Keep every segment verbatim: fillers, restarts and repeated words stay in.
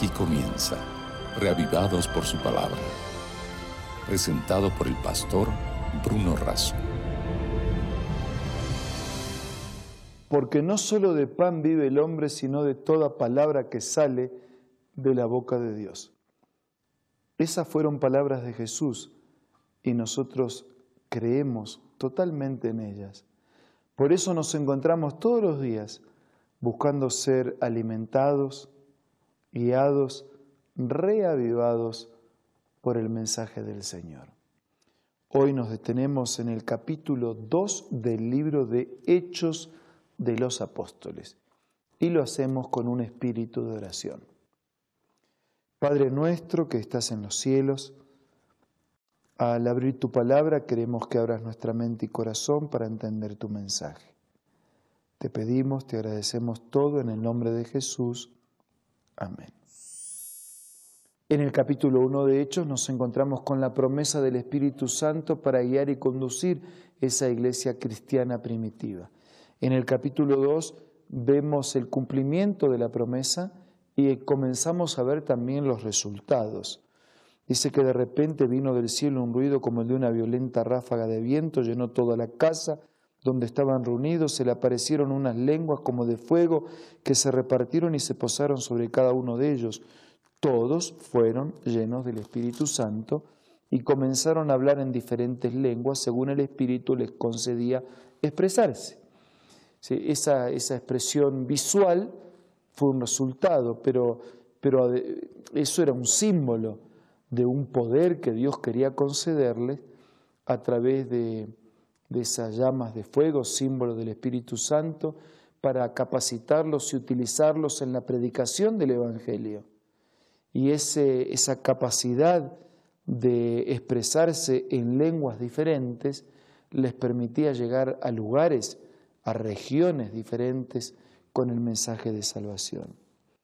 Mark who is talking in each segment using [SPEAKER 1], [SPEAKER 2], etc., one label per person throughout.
[SPEAKER 1] Aquí comienza, Reavivados por su palabra, presentado por el pastor Bruno Razo.
[SPEAKER 2] Porque no solo de pan vive el hombre, sino de toda palabra que sale de la boca de Dios. Esas fueron palabras de Jesús y nosotros creemos totalmente en ellas. Por eso nos encontramos todos los días buscando ser alimentados, guiados, reavivados por el mensaje del Señor. Hoy nos detenemos en el capítulo dos del libro de Hechos de los Apóstoles y lo hacemos con un espíritu de oración. Padre nuestro que estás en los cielos, al abrir tu palabra queremos que abras nuestra mente y corazón para entender tu mensaje. Te pedimos, te agradecemos todo en el nombre de Jesús. Amén. En el capítulo uno de Hechos nos encontramos con la promesa del Espíritu Santo para guiar y conducir esa iglesia cristiana primitiva. En el capítulo dos vemos el cumplimiento de la promesa y comenzamos a ver también los resultados. Dice que de repente vino del cielo un ruido como el de una violenta ráfaga de viento, llenó toda la casa donde estaban reunidos, se le aparecieron unas lenguas como de fuego que se repartieron y se posaron sobre cada uno de ellos. Todos fueron llenos del Espíritu Santo y comenzaron a hablar en diferentes lenguas según el Espíritu les concedía expresarse. Sí, esa, esa expresión visual fue un resultado, pero, pero eso era un símbolo de un poder que Dios quería concederles a través de, de esas llamas de fuego, símbolo del Espíritu Santo, para capacitarlos y utilizarlos en la predicación del Evangelio. Y ese, esa capacidad de expresarse en lenguas diferentes les permitía llegar a lugares, a regiones diferentes con el mensaje de salvación.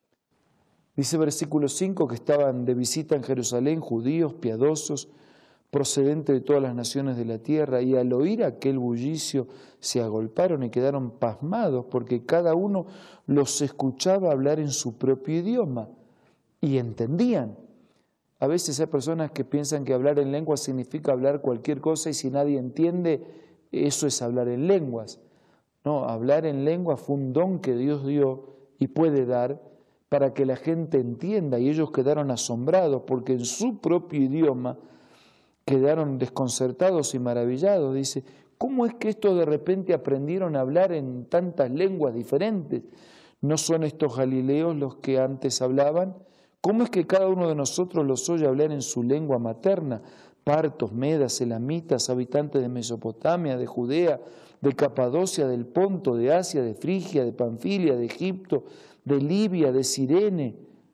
[SPEAKER 2] Dice versículo cinco que estaban de visita en Jerusalén judíos piadosos procedentes de todas las naciones de la tierra, y al oír aquel bullicio se agolparon y quedaron pasmados porque cada uno los escuchaba hablar en su propio idioma y entendían. A veces hay personas que piensan que hablar en lenguas significa hablar cualquier cosa y si nadie entiende, eso es hablar en lenguas. No, hablar en lenguas fue un don que Dios dio y puede dar para que la gente entienda, y ellos quedaron asombrados porque en su propio idioma quedaron desconcertados y maravillados. Dice, ¿cómo es que estos de repente aprendieron a hablar en tantas lenguas diferentes? ¿No son estos galileos los que antes hablaban? ¿Cómo es que cada uno de nosotros los oye hablar en su lengua materna? Partos, medas, elamitas, habitantes de Mesopotamia, de Judea, de Capadocia, del Ponto, de Asia, de Frigia, de Panfilia, de Egipto, de Libia, de Cirene.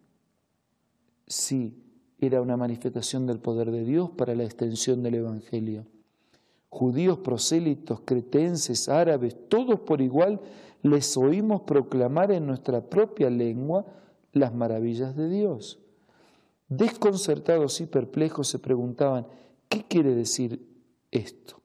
[SPEAKER 2] Sí, era una manifestación del poder de Dios para la extensión del Evangelio. Judíos, prosélitos, cretenses, árabes, todos por igual les oímos proclamar en nuestra propia lengua las maravillas de Dios. Desconcertados y perplejos se preguntaban, ¿qué quiere decir esto?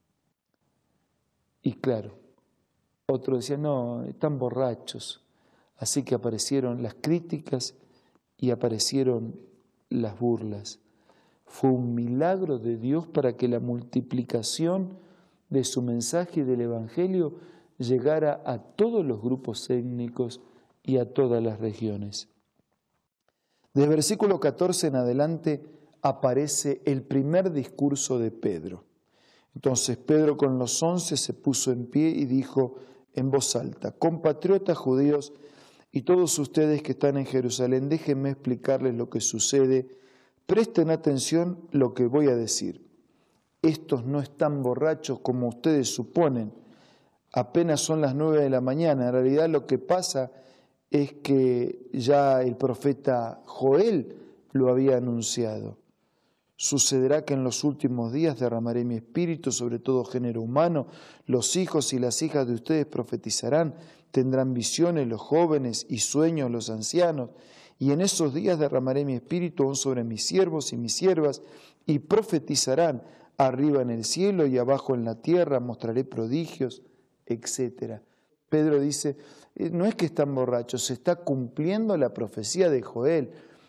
[SPEAKER 2] Y claro, otros decían, no, están borrachos. Así que aparecieron las críticas y aparecieron las burlas. Fue un milagro de Dios para que la multiplicación de su mensaje y del Evangelio llegara a todos los grupos étnicos y a todas las regiones. Del versículo catorce en adelante aparece el primer discurso de Pedro. Entonces Pedro con los once se puso en pie y dijo en voz alta, compatriotas judíos y todos ustedes que están en Jerusalén, déjenme explicarles lo que sucede. Presten atención lo que voy a decir. Estos no están borrachos como ustedes suponen. Apenas son las nueve de la mañana. En realidad lo que pasa es que ya el profeta Joel lo había anunciado. Sucederá que en los últimos días derramaré mi espíritu sobre todo género humano. Los hijos y las hijas de ustedes profetizarán, tendrán visiones los jóvenes y sueños los ancianos. Y en esos días derramaré mi espíritu aún sobre mis siervos y mis siervas, y profetizarán arriba en el cielo y abajo en la tierra, mostraré prodigios, etcétera. Pedro dice, no es que están borrachos, se está cumpliendo la profecía de Joel.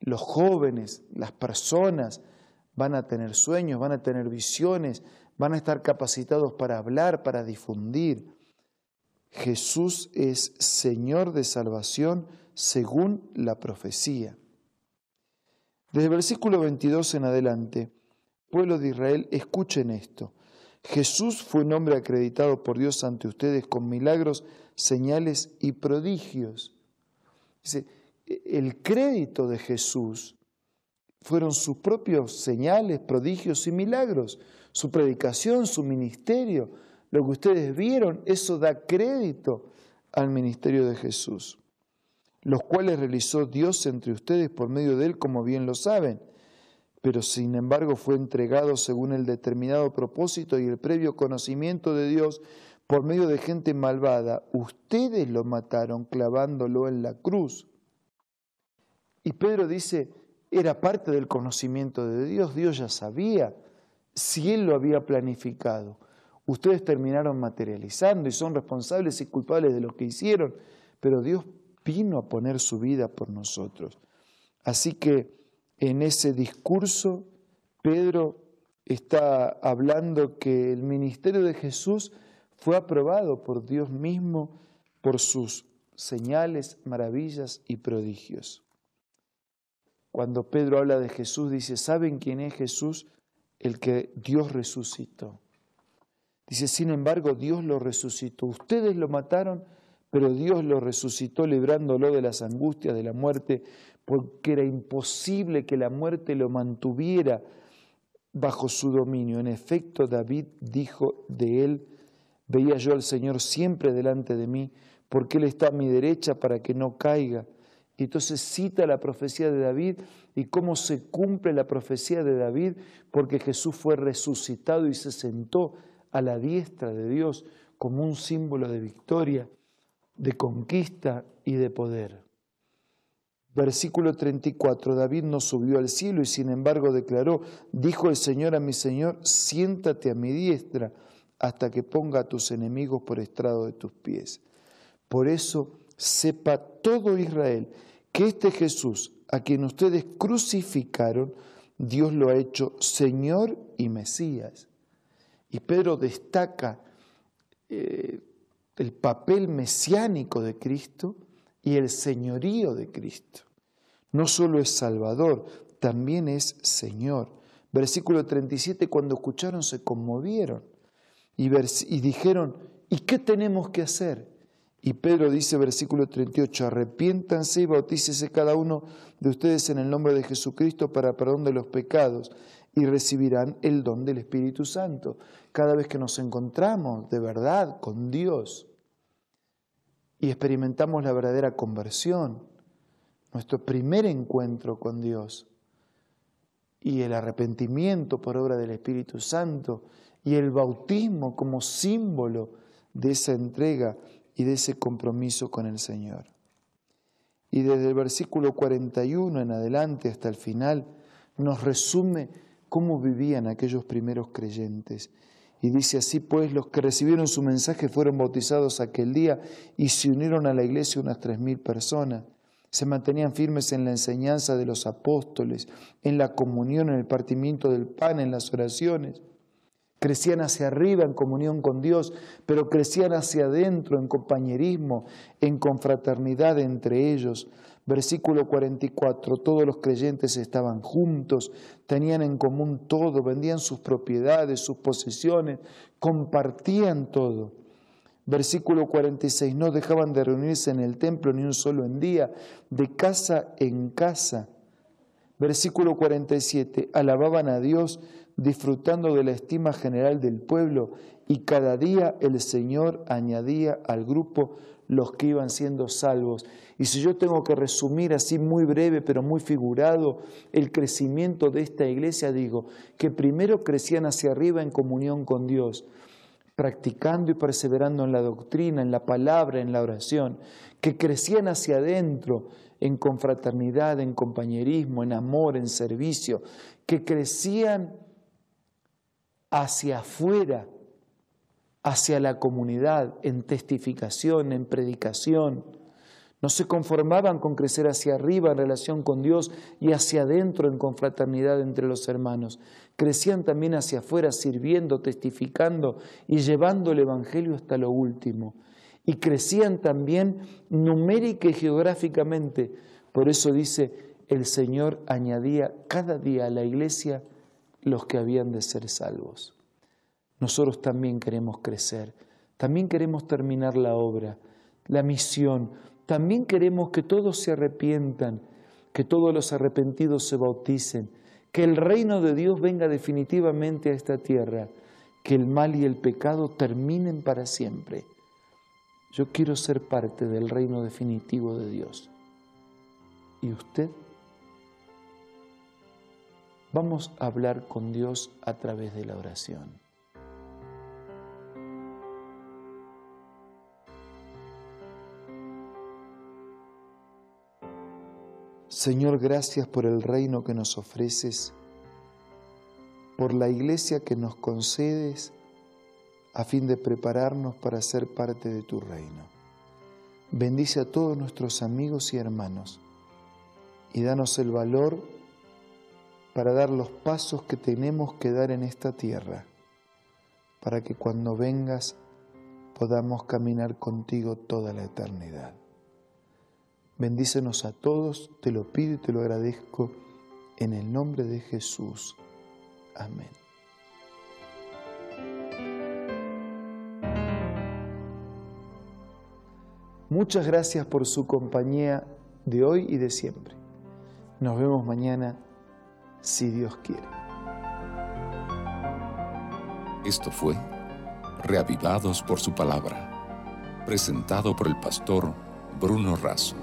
[SPEAKER 2] los jóvenes, las personas van a tener sueños, van a tener visiones, van a estar capacitados para hablar, para difundir. Jesús es Señor de salvación según la profecía. Desde el versículo veintidós en adelante, pueblo de Israel, escuchen esto. Jesús fue un hombre acreditado por Dios ante ustedes con milagros, señales y prodigios. Dice, el crédito de Jesús fueron sus propios señales, prodigios y milagros. Su predicación, su ministerio, lo que ustedes vieron, eso da crédito al ministerio de Jesús, los cuales realizó Dios entre ustedes por medio de él, como bien lo saben. Pero sin embargo fue entregado según el determinado propósito y el previo conocimiento de Dios por medio de gente malvada. Ustedes lo mataron clavándolo en la cruz. Y Pedro dice, era parte del conocimiento de Dios, Dios ya sabía, si Él lo había planificado. Ustedes terminaron materializando y son responsables y culpables de lo que hicieron, pero Dios vino a poner su vida por nosotros. Así que en ese discurso, Pedro está hablando que el ministerio de Jesús fue aprobado por Dios mismo por sus señales, maravillas y prodigios. Cuando Pedro habla de Jesús, dice, ¿saben quién es Jesús? El que Dios resucitó. Dice, sin embargo, Dios lo resucitó. Ustedes lo mataron, pero Dios lo resucitó librándolo de las angustias de la muerte, porque era imposible que la muerte lo mantuviera bajo su dominio. En efecto, David dijo de él, veía yo al Señor siempre delante de mí, porque Él está a mi derecha para que no caiga. Y entonces cita la profecía de David y cómo se cumple la profecía de David, porque Jesús fue resucitado y se sentó a la diestra de Dios como un símbolo de victoria, de conquista y de poder. Versículo treinta y cuatro, David no subió al cielo y sin embargo declaró, dijo el Señor a mi Señor, siéntate a mi diestra hasta que ponga a tus enemigos por estrado de tus pies. Por eso sepa todo Israel que este Jesús, a quien ustedes crucificaron, Dios lo ha hecho Señor y Mesías. Y Pedro destaca eh, el papel mesiánico de Cristo y el señorío de Cristo. No solo es Salvador, también es Señor. Versículo treinta y siete, cuando escucharon se conmovieron y, vers- y dijeron, ¿y qué tenemos que hacer? Y Pedro dice, versículo treinta y ocho, arrepiéntanse y bautícese cada uno de ustedes en el nombre de Jesucristo para perdón de los pecados y recibirán el don del Espíritu Santo. Cada vez que nos encontramos de verdad con Dios y experimentamos la verdadera conversión, nuestro primer encuentro con Dios y el arrepentimiento por obra del Espíritu Santo y el bautismo como símbolo de esa entrega y de ese compromiso con el Señor. Y desde el versículo cuarenta y uno en adelante hasta el final nos resume cómo vivían aquellos primeros creyentes. Y dice así, pues los que recibieron su mensaje fueron bautizados aquel día y se unieron a la iglesia unas tres mil personas. Se mantenían firmes en la enseñanza de los apóstoles, en la comunión, en el partimiento del pan, en las oraciones. Crecían hacia arriba en comunión con Dios, pero crecían hacia adentro en compañerismo, en confraternidad entre ellos. Versículo cuarenta y cuatro, todos los creyentes estaban juntos, tenían en común todo, vendían sus propiedades, sus posesiones, compartían todo. Versículo cuarenta y seis, no dejaban de reunirse en el templo ni un solo en día, de casa en casa. Versículo cuarenta y siete, alababan a Dios disfrutando de la estima general del pueblo y cada día el Señor añadía al grupo los que iban siendo salvos. Y si yo tengo que resumir así muy breve pero muy figurado el crecimiento de esta iglesia, digo que primero crecían hacia arriba en comunión con Dios, practicando y perseverando en la doctrina, en la palabra, en la oración, que crecían hacia adentro en confraternidad, en compañerismo, en amor, en servicio, que crecían hacia afuera, hacia la comunidad, en testificación, en predicación. No se conformaban con crecer hacia arriba en relación con Dios y hacia adentro en confraternidad entre los hermanos. Crecían también hacia afuera sirviendo, testificando y llevando el Evangelio hasta lo último. Y crecían también numérica y geográficamente. Por eso dice, el Señor añadía cada día a la iglesia los que habían de ser salvos. Nosotros también queremos crecer, también queremos terminar la obra, la misión. También queremos que todos se arrepientan, que todos los arrepentidos se bauticen, que el reino de Dios venga definitivamente a esta tierra, que el mal y el pecado terminen para siempre. Yo quiero ser parte del reino definitivo de Dios. ¿Y usted? Vamos a hablar con Dios a través de la oración. Señor, gracias por el reino que nos ofreces, por la iglesia que nos concedes a fin de prepararnos para ser parte de tu reino. Bendice a todos nuestros amigos y hermanos y danos el valor para dar los pasos que tenemos que dar en esta tierra, para que cuando vengas podamos caminar contigo toda la eternidad. Bendícenos a todos, te lo pido y te lo agradezco, en el nombre de Jesús. Amén. Muchas gracias por su compañía de hoy y de siempre. Nos vemos mañana, si Dios quiere.
[SPEAKER 1] Esto fue Reavivados por su palabra, presentado por el pastor Bruno Razo.